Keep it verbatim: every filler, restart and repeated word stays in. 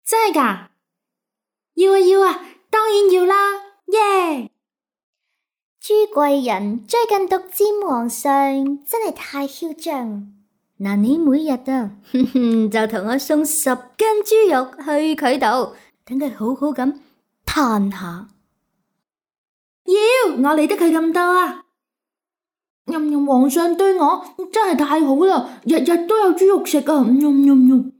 真係㗎？要啊要啊，當然要啦，耶！ 朱貴人最近獨佔皇上，真係太囂張。嗱，你每日啊，哼哼，就同我送十斤豬肉去佢度，等佢好好咁嘆下。 要，我理得佢咁多啊！任任皇上對我真係太好啦，日日都有豬肉食啊！嗯嗯嗯